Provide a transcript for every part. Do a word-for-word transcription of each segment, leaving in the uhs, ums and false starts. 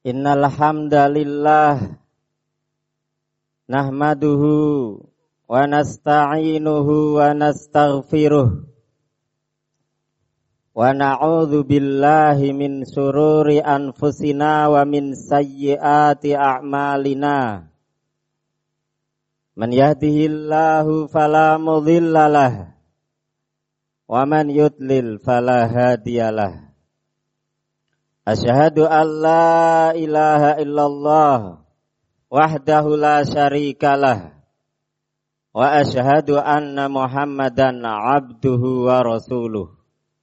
Innal hamdalillah nahmaduhu wa nasta'inuhu wa nastaghfiruh wa na'udzu billahi min syururi anfusina wa min sayyiati a'malina. Man yahdihillahu fala mudhillalah wa man yudlil fala hadiyalah. Asyhadu an la ilaha illallah wahdahu la syarikalah wa asyhadu anna Muhammadan abduhu wa rasuluh.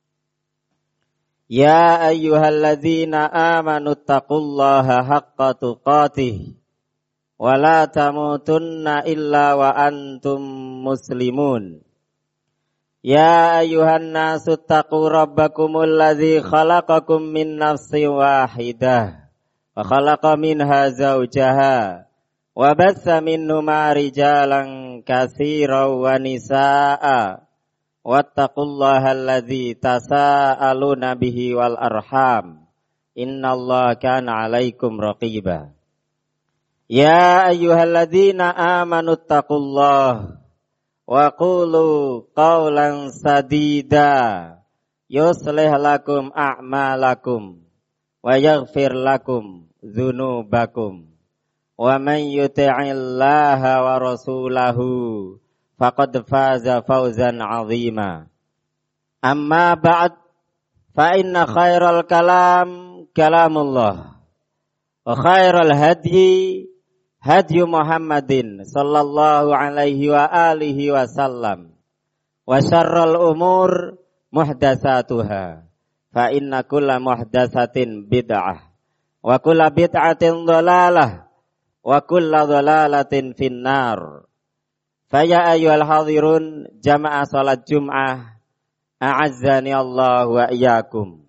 Ya ayyuhalladzina amanu taqullaha haqqa tuqatih wa la tamutunna illa wa antum muslimun. Ya ayuhan nasu taqu rabbakumul ladzi khalaqakum min nafsin wahidah wa khalaqa minha zawjaha wa batsa minhuma rijalan katsiran wa nisaa'a wattaqullaha alladzi tasaaluna bihi wal arham innallaha kana 'alaikum raqiba. Ya ayyuhalladzina amanu taqullaha wa qulu qawlan sadida yuslih lakum a'malakum wa yaghfir lakum dzunubakum wa man yuti'illaha wa rasulahu faqad faza fawzan 'azima. Amma ba'd, fa inna khairal kalam kalamullah wa khairal hadyi Hadyu Muhammadin sallallahu alaihi wa alihi wasallam wa syarrul umur muhdatsatuha fa inna kulla muhdatsatin bid'ah wa kulla bid'atin dhalalah wa kulla dhalalatin finnar. Fa ya ayyuhal hadirun jamaah salat Jum'ah a'azzani Allah wa iyyakum.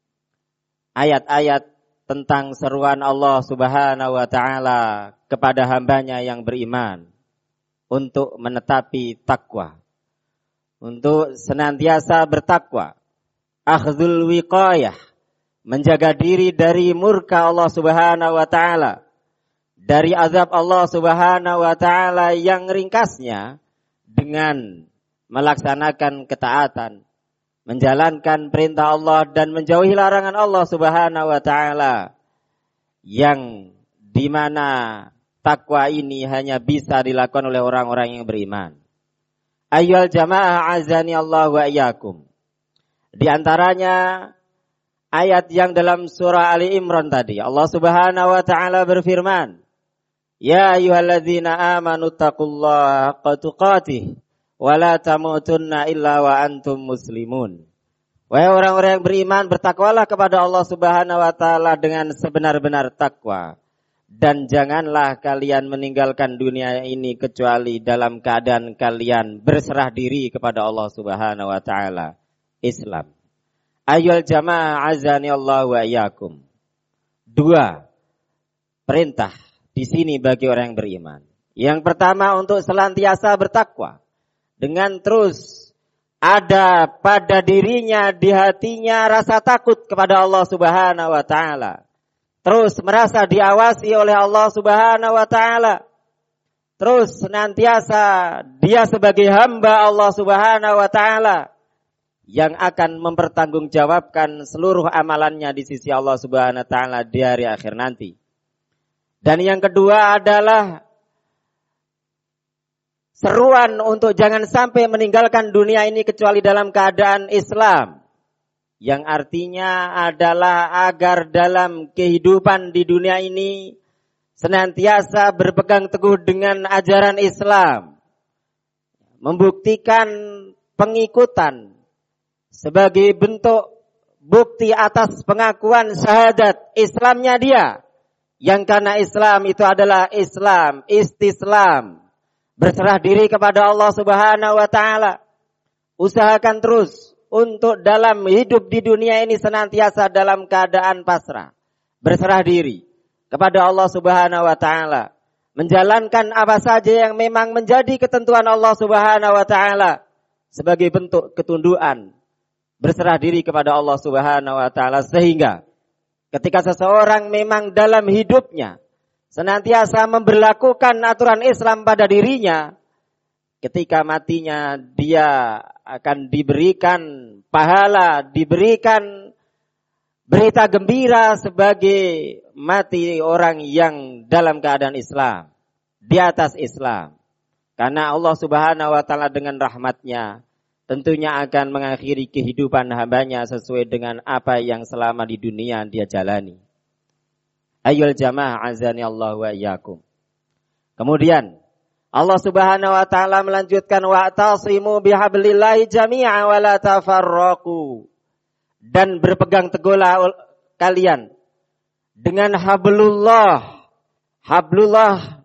Ayat-ayat tentang seruan Allah Subhanahu wa taala kepada hambanya yang beriman untuk menetapi takwa, untuk senantiasa bertakwa, akhdhul wiqayah, menjaga diri dari murka Allah Subhanahu wa taala, dari azab Allah Subhanahu wa taala yang ringkasnya dengan melaksanakan ketaatan, menjalankan perintah Allah dan menjauhi larangan Allah Subhanahu wa taala, yang di mana takwa ini hanya bisa dilakukan oleh orang-orang yang beriman. Ayyuhal jamaah azani Allah wa iyyakum. Di antaranya ayat yang dalam surah Ali Imran tadi, Allah Subhanahu wa taala berfirman, Ya ayyuhalladzina amanu taqullaha haqqa tuqatih wa la tamutunna illa wa antum muslimun. Wahai orang-orang yang beriman, bertakwalah kepada Allah Subhanahu wa taala dengan sebenar-benar takwa. Dan janganlah kalian meninggalkan dunia ini kecuali dalam keadaan kalian berserah diri kepada Allah Subhanahu wa taala. Islam. Ayyuhal jamaah azani Allah wa iyyakum. Dua perintah di sini bagi orang yang beriman. Yang pertama, untuk senantiasa bertakwa dengan terus ada pada dirinya, di hatinya rasa takut kepada Allah Subhanahu wa taala. Terus merasa diawasi oleh Allah Subhanahu wa taala. Terus senantiasa dia sebagai hamba Allah Subhanahu wa taala yang akan mempertanggungjawabkan seluruh amalannya di sisi Allah Subhanahu wa taala di hari akhir nanti. Dan yang kedua adalah seruan untuk jangan sampai meninggalkan dunia ini kecuali dalam keadaan Islam. Yang artinya adalah agar dalam kehidupan di dunia ini senantiasa berpegang teguh dengan ajaran Islam. Membuktikan pengikutan sebagai bentuk bukti atas pengakuan syahadat Islamnya dia. Yang karena Islam itu adalah Islam, istislam. Berserah diri kepada Allah Subhanahu wa taala. Usahakan terus untuk dalam hidup di dunia ini senantiasa dalam keadaan pasrah, berserah diri kepada Allah Subhanahu wa taala, menjalankan apa saja yang memang menjadi ketentuan Allah Subhanahu wa taala sebagai bentuk ketundukan, berserah diri kepada Allah Subhanahu wa taala, sehingga Ketika seseorang memang dalam hidupnya senantiasa memberlakukan aturan Islam pada dirinya, ketika matinya dia akan diberikan pahala, diberikan berita gembira sebagai mati orang yang dalam keadaan Islam, di atas Islam. Karena Allah Subhanahu wa ta'ala dengan rahmatnya tentunya akan mengakhiri kehidupan hambanya sesuai dengan apa yang selama di dunia dia jalani. Ayyul jamaah azani Allah wa iyyakum. Kemudian Allah Subhanahu wa ta'ala melanjutkan wa'tasimu bihablillahi jami'a wa la tafarraqu. Dan berpegang teguhlah kalian dengan hablullah. Hablullah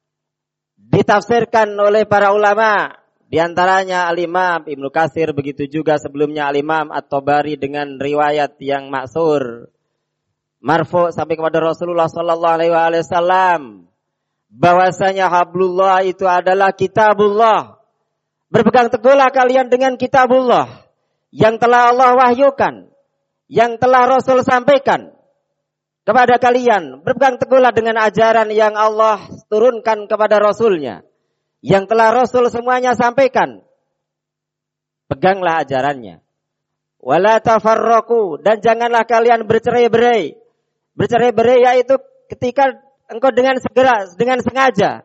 ditafsirkan oleh para ulama, di antaranya Al-Imam Ibnu Katsir, begitu juga sebelumnya Al-Imam At-Tabari dengan riwayat yang maksur marfu sampai kepada Rasulullah sallallahu alaihi wasallam bahwasanya hablullah itu adalah kitabullah. Berpegang teguhlah kalian dengan kitabullah yang telah Allah wahyukan, yang telah Rasul sampaikan kepada kalian. Berpegang teguhlah dengan ajaran yang Allah turunkan kepada Rasulnya, yang telah Rasul semuanya sampaikan. Peganglah ajarannya. Wala tafarraqu, dan janganlah kalian bercerai-berai. Bercerai-berai yaitu ketika engkau dengan segera, dengan sengaja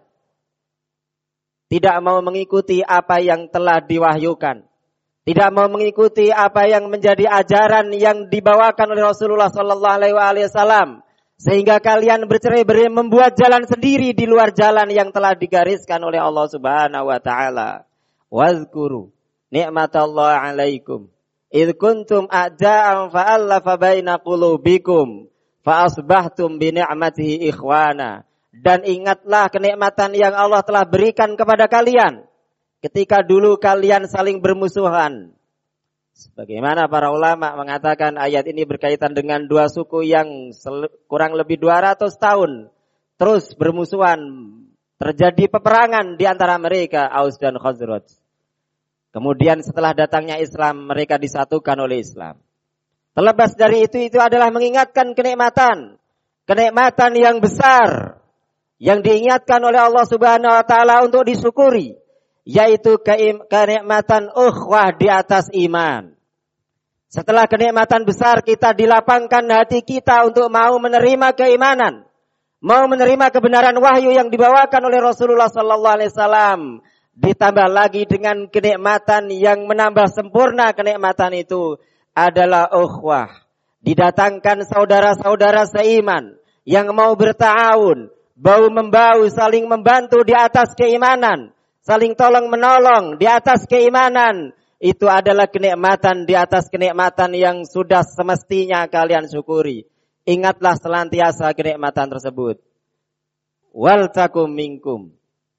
tidak mau mengikuti apa yang telah diwahyukan, tidak mau mengikuti apa yang menjadi ajaran yang dibawakan oleh Rasulullah sallallahu alaihi wasallam, sehingga kalian bercerai-berai membuat jalan sendiri di luar jalan yang telah digariskan oleh Allah Subhanahu wa taala. Wazkuru ni'matallahi 'alaikum id kuntum a'da'an fa'alafa baina qulubikum fa asbahtum bi ni'matihi ikhwana. Dan ingatlah kenikmatan yang Allah telah berikan kepada kalian ketika dulu kalian saling bermusuhan. Sebagaimana para ulama mengatakan ayat ini berkaitan dengan dua suku yang kurang lebih dua ratus tahun terus bermusuhan. Terjadi peperangan di antara mereka, Aus dan Khazraj. Kemudian setelah datangnya Islam, mereka disatukan oleh Islam. Terlepas dari itu, itu adalah mengingatkan kenikmatan. Kenikmatan yang besar yang diingatkan oleh Allah Subhanahu wa taala untuk disyukuri, yaitu kenikmatan ukhwah di atas iman. Setelah kenikmatan besar, kita dilapangkan hati kita untuk mau menerima keimanan, mau menerima kebenaran wahyu yang dibawakan oleh Rasulullah sallallahu alaihi wasallam. Ditambah lagi dengan kenikmatan yang menambah sempurna kenikmatan itu adalah ukhwah. Didatangkan saudara-saudara seiman yang mau berta'awun, bau-membau, saling membantu di atas keimanan, saling tolong-menolong di atas keimanan. Itu adalah kenikmatan di atas kenikmatan yang sudah semestinya kalian syukuri. Ingatlah senantiasa kenikmatan tersebut. Wal takum minkum.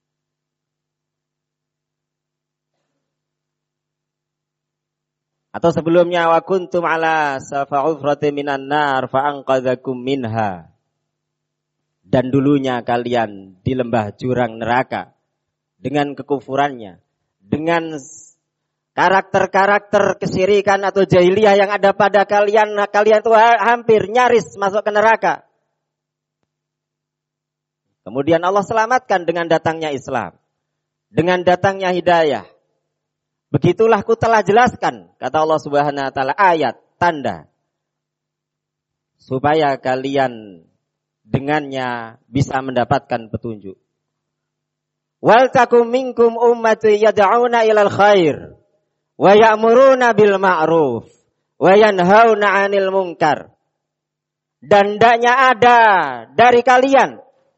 Atau sebelumnya wa kuntum ala safa'ufrati minan nar fa'anqadzakum minha. Dan dulunya kalian di lembah jurang neraka dengan kekufurannya, dengan karakter-karakter kesyirikan atau jahiliyah yang ada pada kalian, kalian itu hampir nyaris masuk ke neraka. Kemudian Allah selamatkan dengan datangnya Islam, dengan datangnya hidayah. Begitulah ku telah jelaskan, kata Allah Subhanahu wa taala, ayat, tanda, supaya kalian dengannya bisa mendapatkan petunjuk. Wal takum minkum ummatun yad'una ilal khair wa ya'muruna bil ma'ruf wa yanhauna 'anil munkar. Dan hendaknya ada dari kalian.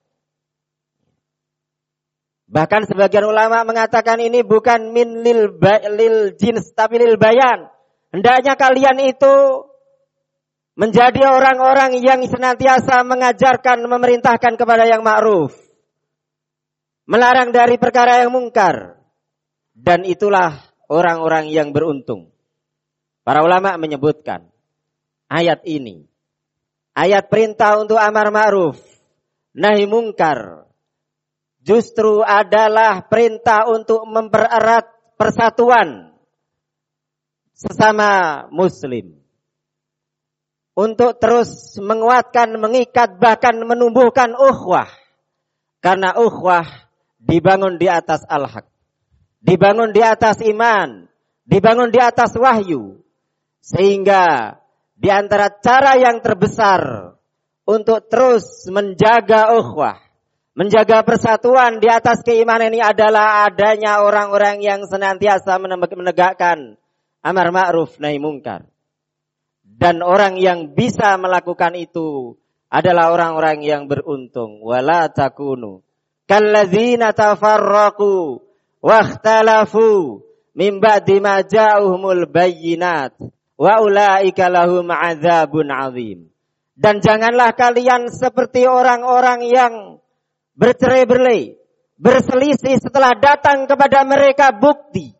Bahkan sebagian ulama mengatakan ini bukan min lil, ba, lil jins tapi lil bayan. Hendaknya kalian itu menjadi orang-orang yang senantiasa mengajarkan, memerintahkan kepada yang ma'ruf, melarang dari perkara yang mungkar. Dan itulah orang-orang yang beruntung. Para ulama menyebutkan ayat ini, ayat perintah untuk amar ma'ruf, nahi mungkar, justru adalah perintah untuk mempererat persatuan sesama muslim. untuk terus menguatkan, mengikat, bahkan menumbuhkan ukhuwah. Karena ukhuwah dibangun di atas al-haq, dibangun di atas iman, dibangun di atas wahyu. Sehingga di antara cara yang terbesar untuk terus menjaga ukhuwah, menjaga persatuan di atas keimanan ini adalah adanya orang-orang yang senantiasa menegakkan amar ma'ruf nahi mungkar. Dan orang yang bisa melakukan itu adalah orang-orang yang beruntung. Wala takunu kalladzina tafarraqu wakhtalafu min ba'di ma ja'ahumul bayyinat wa ulaika lahum 'adzabun 'adzim. Dan janganlah kalian seperti orang-orang yang bercerai-berai, berselisih setelah datang kepada mereka bukti.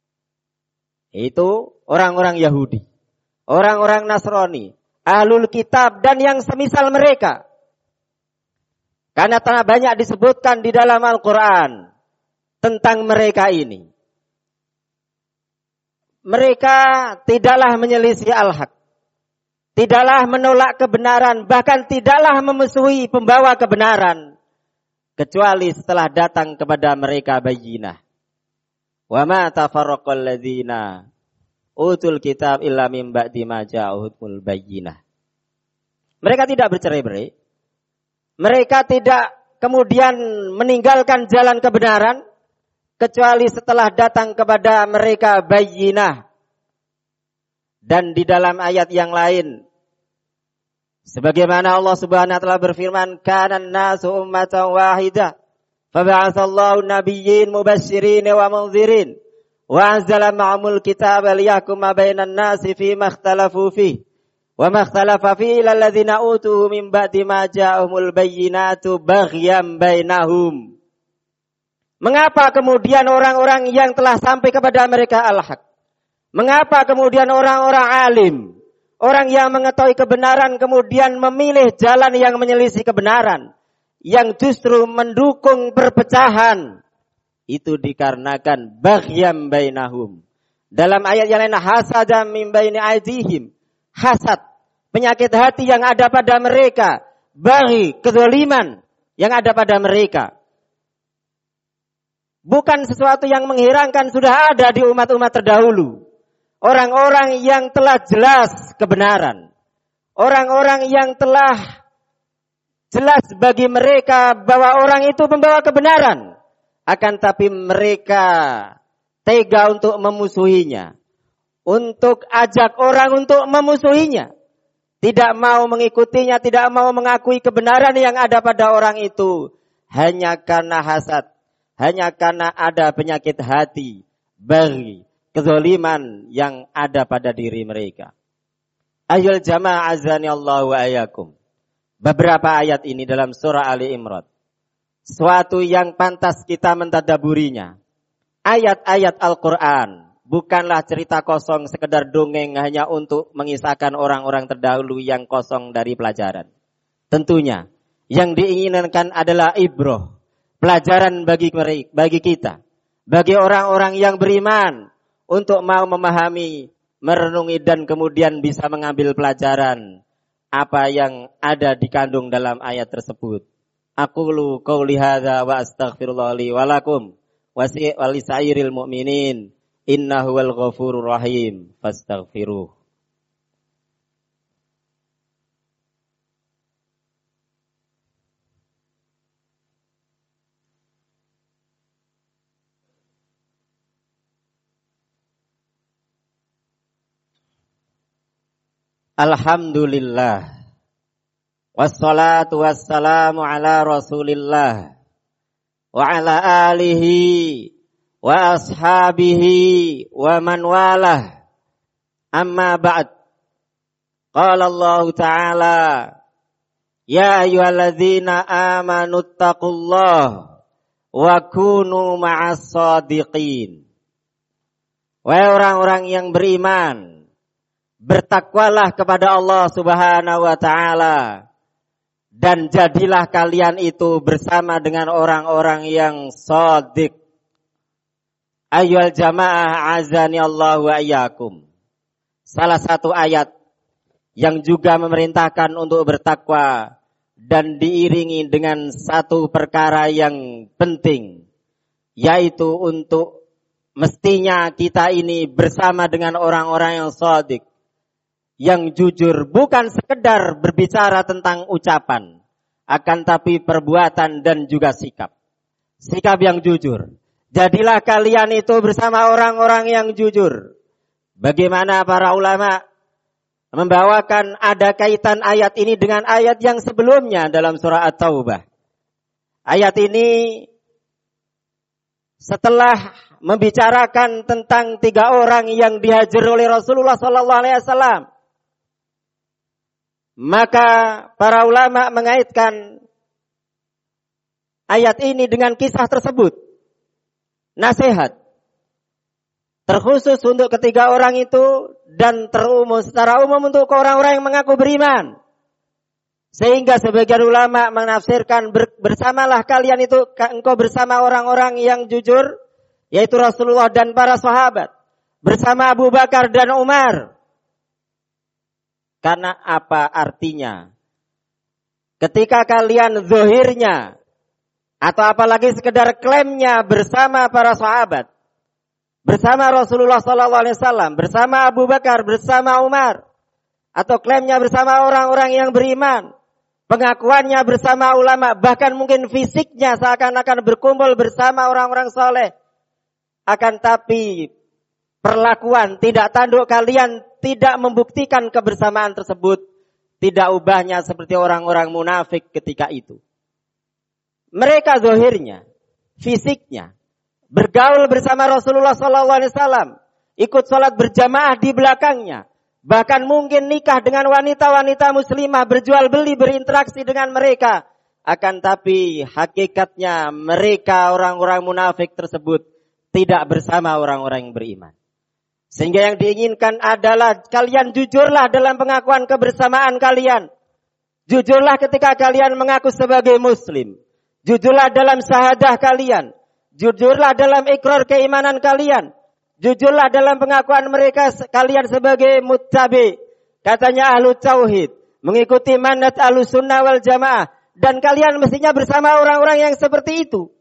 Itu orang-orang Yahudi, orang-orang Nasrani, ahlul kitab dan yang semisal mereka. Karena telah banyak disebutkan di dalam Al-Quran tentang mereka ini. Mereka tidaklah menyelisih al-haq, tidaklah menolak kebenaran, bahkan tidaklah memusuhi pembawa kebenaran, kecuali setelah datang kepada mereka bayyinah. Wa ma tafarraqal ladzina utul kitab illa min ba'di ma ja'ahumul bayyinah. Mereka tidak bercerai-berai. Mereka tidak kemudian meninggalkan jalan kebenaran kecuali setelah datang kepada mereka bayyinah. Dan di dalam ayat yang lain sebagaimana Allah Subhanahu wa taala berfirman, "Kanan nasu ummatan wahidah, fab'atsallahu nabiyyin mubasysyirin wa mundzirin, wa anzala ma'amul kitaba liyahkuma bainan nasi fima ikhtalafu fihi, wa ma ikhtalafa fihi illal ladzina utuhu min ba'di ma ja'ahumul bayyinatu baghyan bainahum." Mengapa kemudian orang-orang yang telah sampai kepada mereka al-haq, mengapa kemudian orang-orang alim, orang yang mengetahui kebenaran kemudian memilih jalan yang menyelisih kebenaran, yang justru mendukung perpecahan? Itu dikarenakan baghyan bainahum. Dalam ayat yang lain, hasadam min baini aydihim, hasad, penyakit hati yang ada pada mereka, baghi, kezaliman yang ada pada mereka. Bukan sesuatu yang mengherankan, sudah ada di umat-umat terdahulu. Orang-orang yang telah jelas kebenaran, orang-orang yang telah jelas bagi mereka bahwa orang itu membawa kebenaran, akan tapi mereka tega untuk memusuhinya, untuk ajak orang untuk memusuhinya, tidak mau mengikutinya, tidak mau mengakui kebenaran yang ada pada orang itu, hanya karena hasad, hanya karena ada penyakit hati, baghi, kezaliman yang ada pada diri mereka. Ayyul jamaah azani Allah wa ayyakum. Beberapa ayat ini dalam surah Ali Imran, suatu yang pantas kita mentadaburinya. Ayat-ayat Al-Quran bukanlah cerita kosong sekedar dongeng hanya untuk mengisahkan orang-orang terdahulu yang kosong dari pelajaran. Tentunya yang diinginkan adalah ibrah, pelajaran bagi bagi kita, bagi orang-orang yang beriman, untuk mau memahami, merenungi dan kemudian bisa mengambil pelajaran apa yang ada dikandung dalam ayat tersebut. Aqulu qouli hadza wa astaghfirullah li wa lakum wa lisairil mu'minin innahu wal ghafurur rahim fastaghfiruh. Alhamdulillah, wassalatu wassalamu ala rasulillah, wa ala alihi, wa ashabihi, wa man walah, amma ba'd. Qala Allah Ta'ala, ya ayyuhalladzina amanu taqullaha, wa kunu ma'as sadiqin. Wahai orang-orang yang beriman, bertakwalah kepada Allah Subhanahu wa Ta'ala, dan jadilah kalian itu bersama dengan orang-orang yang shadiq. Ayyuhal jamaah azani Allah wa iyyakum. Salah satu ayat yang juga memerintahkan untuk bertakwa dan diiringi dengan satu perkara yang penting, yaitu untuk mestinya kita ini bersama dengan orang-orang yang shadiq, yang jujur, bukan sekedar berbicara tentang ucapan, akan tapi perbuatan dan juga sikap. Sikap yang jujur. Jadilah kalian itu bersama orang-orang yang jujur. Bagaimana para ulama membawakan ada kaitan ayat ini dengan ayat yang sebelumnya dalam surah At-Taubah. Ayat ini setelah membicarakan tentang tiga orang yang dihajar oleh Rasulullah sallallahu alaihi wasallam, maka para ulama mengaitkan ayat ini dengan kisah tersebut. Nasihat terkhusus untuk ketiga orang itu dan terumum secara umum untuk orang-orang yang mengaku beriman. Sehingga sebagian ulama menafsirkan bersamalah kalian itu engkau bersama orang-orang yang jujur, yaitu Rasulullah dan para sahabat, bersama Abu Bakar dan Umar. Karena apa artinya? Ketika kalian zahirnya atau apalagi sekedar klaimnya bersama para sahabat, bersama Rasulullah sallallahu alaihi wasallam, bersama Abu Bakar, bersama Umar, atau klaimnya bersama orang-orang yang beriman, pengakuannya bersama ulama, bahkan mungkin fisiknya seakan-akan berkumpul bersama orang-orang soleh. Akan tapi perlakuan tidak tanduk kalian tidak membuktikan kebersamaan tersebut, tidak ubahnya seperti orang-orang munafik ketika itu. Mereka zahirnya, fisiknya bergaul bersama Rasulullah sallallahu alaihi wasallam, ikut salat berjamaah di belakangnya, bahkan mungkin nikah dengan wanita-wanita muslimah, berjual beli, berinteraksi dengan mereka. Akan tapi hakikatnya mereka orang-orang munafik tersebut tidak bersama orang-orang yang beriman. Sehingga yang diinginkan adalah kalian jujurlah dalam pengakuan kebersamaan kalian. Jujurlah ketika kalian mengaku sebagai muslim. Jujurlah dalam syahadah kalian. Jujurlah dalam ikrar keimanan kalian. Jujurlah dalam pengakuan mereka kalian sebagai muttabi. Katanya ahlu tauhid. Mengikuti manhaj ahlu sunnah wal jamaah. Dan kalian mestinya bersama orang-orang yang seperti itu.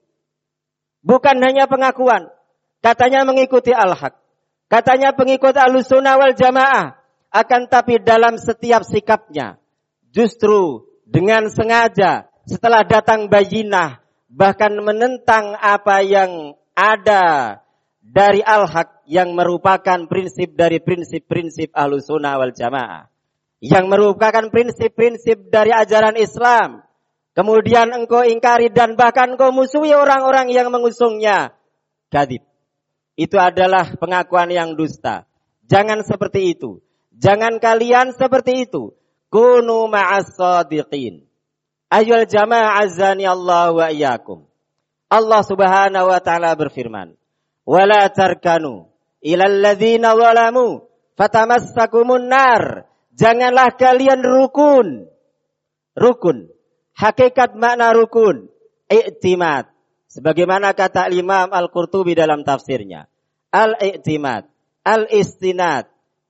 Bukan hanya pengakuan. Katanya mengikuti al-haq. Katanya pengikut ahlu sunnah wal jamaah. Akan tapi dalam setiap sikapnya, justru dengan sengaja setelah datang bayinah, bahkan menentang apa yang ada dari al-haq yang merupakan prinsip dari prinsip-prinsip ahlu sunnah wal jamaah, yang merupakan prinsip-prinsip dari ajaran Islam. Kemudian engkau ingkari dan bahkan engkau musuhi orang-orang yang mengusungnya. Kadzib. Itu adalah pengakuan yang dusta. Jangan seperti itu. Jangan kalian seperti itu. Kunu ma'as shadiqin. Ayyul jamaah azani Allah wa iyyakum. Allah Subhanahu wa taala berfirman, "Wala tarkanu ilal ladzina zalamu fatamassakumun nar." Janganlah kalian rukun. Rukun. Hakikat makna rukun, i'timad. Sebagaimana kata Imam Al-Qurtubi dalam tafsirnya. Al-i'timad, al-istinad,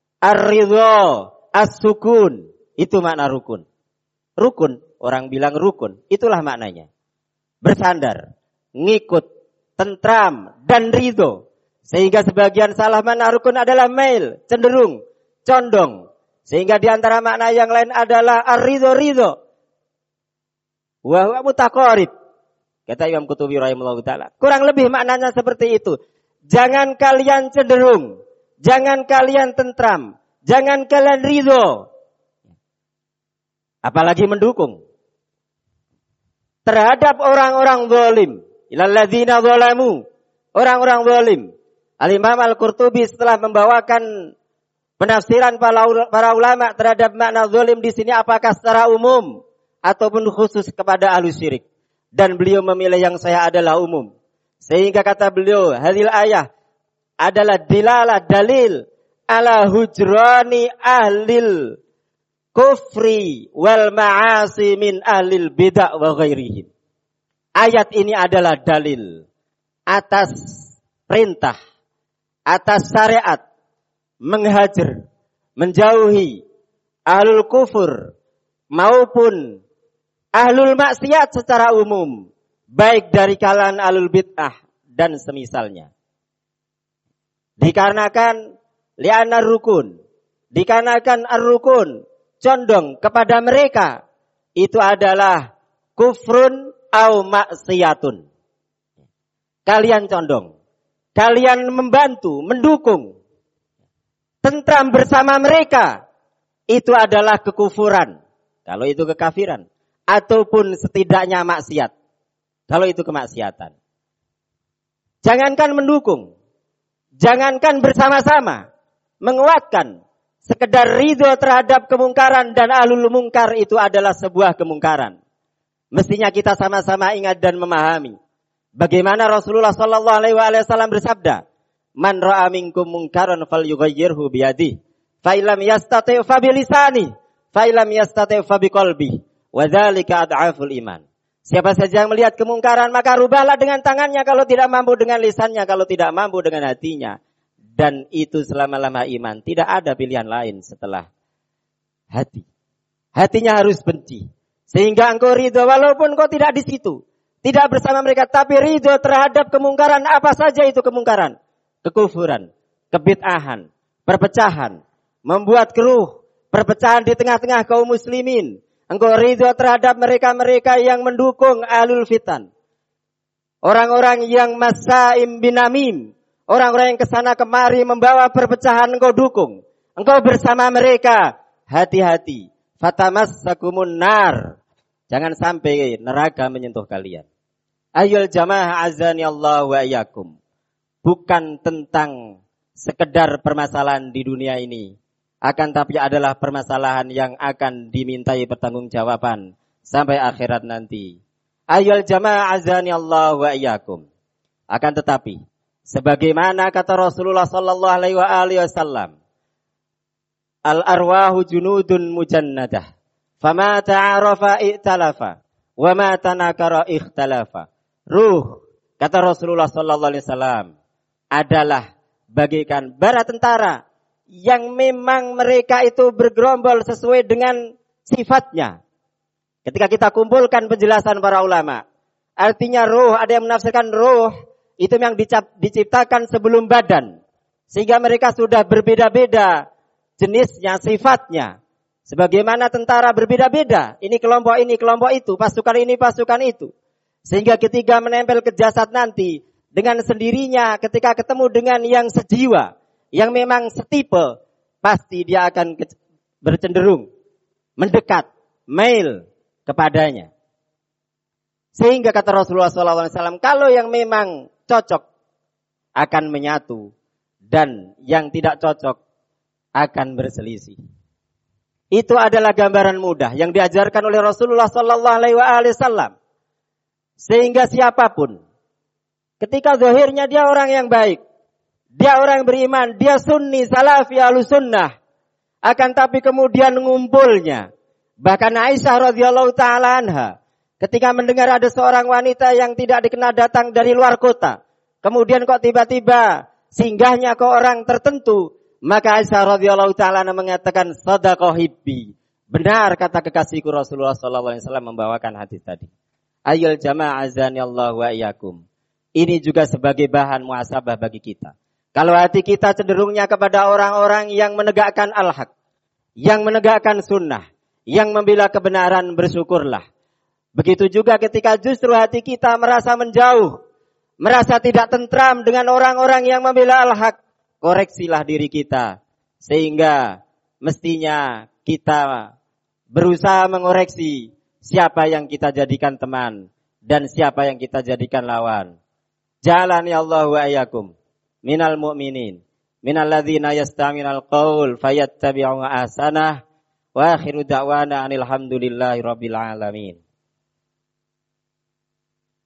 ar-ridha, as-sukun. Itu makna rukun. Rukun, orang bilang rukun. Itulah maknanya. Bersandar, ngikut, tentram, dan ridho. Sehingga sebagian salah makna rukun adalah mail, cenderung, condong. Sehingga di antara makna yang lain adalah ar-ridho-ridho. Wa huwa mutaqarib. Kata Imam Qurtubi rahimahullah ta'ala. Kurang lebih maknanya seperti itu. Jangan kalian cenderung. Jangan kalian tentram. Jangan kalian ridho. Apalagi mendukung. Terhadap orang-orang zalim. Ilal ladzina zalamu. Orang-orang zalim. Al-Imam Al-Qurtubi setelah membawakan penafsiran para ulama terhadap makna zalim di sini apakah secara umum ataupun khusus kepada ahlu syirik. Dan beliau memilih yang saya adalah umum. Sehingga kata beliau, hadil ayah adalah dilalah dalil ala hujrani ahlil kufri wal ma'asi min ahlil bid'ah wa ghairihim. Ayat ini adalah dalil atas perintah, atas syariat, menghajar, menjauhi ahlul kufur maupun ahlul maksiat secara umum, baik dari kalangan ahlul bid'ah dan semisalnya. Dikarenakan li'anna rukun, dikarenakan ar-rukun condong kepada mereka itu adalah kufrun au maksiyatun. Kalian condong, kalian membantu, mendukung, tentram bersama mereka, itu adalah kekufuran. Kalau itu kekafiran, ataupun setidaknya maksiat. Kalau itu kemaksiatan. Jangankan mendukung, jangankan bersama-sama, menguatkan, sekedar ridho terhadap kemungkaran dan ahlul mungkar itu adalah sebuah kemungkaran. Mestinya kita sama-sama ingat dan memahami bagaimana Rasulullah sallallahu alaihi wasallam bersabda, "Man ra'a minkum munkaran falyughayyirhu biyadihi, fa illam yastati' fa bilisanihi, fa illam yastati' fa biqalbihi, wa dzalika ad'aful iman." Siapa saja yang melihat kemungkaran maka rubahlah dengan tangannya, kalau tidak mampu dengan lisannya, kalau tidak mampu dengan hatinya. Dan itu selama-lama iman. Tidak ada pilihan lain setelah hati. Hatinya harus benci. Sehingga engkau ridho walaupun engkau tidak di situ. Tidak bersama mereka. Tapi ridho terhadap kemungkaran. Apa saja itu kemungkaran? Kekufuran, kebid'ahan, perpecahan, membuat keruh, perpecahan di tengah-tengah kaum muslimin. Engkau ridho terhadap mereka-mereka yang mendukung ahlul fitan. Orang-orang yang masaim binamim. Orang-orang yang kesana kemari membawa perpecahan engkau dukung. Engkau bersama mereka. Hati-hati. Fatamassakumun nar. Jangan sampai neraka menyentuh kalian. Ayyul jamaah azani Allah wa iyyakum. Bukan tentang sekedar permasalahan di dunia ini. Akan tapi adalah permasalahan yang akan dimintai pertanggungjawaban sampai akhirat nanti. Ayyul jamaah azani Allah wa iyyakum. Akan tetapi sebagaimana kata Rasulullah sallallahu alaihi wasallam, al-arwahu junudun mujannadah, fama ta'arafa i'talafa, wa ma tanakara ikhtalafa. Ruh, kata Rasulullah sallallahu alaihi wasallam, adalah bagaikan bara tentara yang memang mereka itu bergerombol sesuai dengan sifatnya. Ketika kita kumpulkan penjelasan para ulama, artinya ruh, ada yang menafsirkan ruh itu yang diciptakan sebelum badan. Sehingga mereka sudah berbeda-beda jenisnya, sifatnya. Sebagaimana tentara berbeda-beda. Ini kelompok ini, kelompok itu. Pasukan ini, pasukan itu. Sehingga ketika menempel ke jasad nanti, dengan sendirinya ketika ketemu dengan yang sejiwa, yang memang setipe, pasti dia akan bercenderung, mendekat, mail kepadanya. Sehingga kata Rasulullah shallallahu alaihi wasallam, kalau yang memang cocok akan menyatu, dan yang tidak cocok akan berselisih. Itu adalah gambaran mudah yang diajarkan oleh Rasulullah shallallahu alaihi wasallam. Sehingga siapapun, ketika zahirnya dia orang yang baik, dia orang beriman, dia sunni, salafi, ahlus sunnah, akan tapi kemudian ngumpulnya. Bahkan Aisyah radhiyallahu taala anha, ketika mendengar ada seorang wanita yang tidak dikenal datang dari luar kota, kemudian kok tiba-tiba singgahnya ke orang tertentu, maka Aisyah radhiyallahu taala mengatakan, sadaqah hibbi. Benar kata kekasihku Rasulullah sallallahu alaihi wasallam membawakan hadis tadi. Ayyul jamaah azani Allah wa iyyakum. Ini juga sebagai bahan muhasabah bagi kita. Kalau hati kita cenderungnya kepada orang-orang yang menegakkan al-haq, yang menegakkan sunnah, yang membela kebenaran, bersyukurlah. Begitu juga ketika justru hati kita merasa menjauh, merasa tidak tentram dengan orang-orang yang membela al-haq, koreksilah diri kita. Sehingga mestinya kita berusaha mengoreksi siapa yang kita jadikan teman dan siapa yang kita jadikan lawan. Jalani Allah wa iyyakum minal mu'minin minal ladzina yastami'unal qaul fayattabi'una ahsanah wa akhiru da'wana anil hamdulillahi rabbil alamin.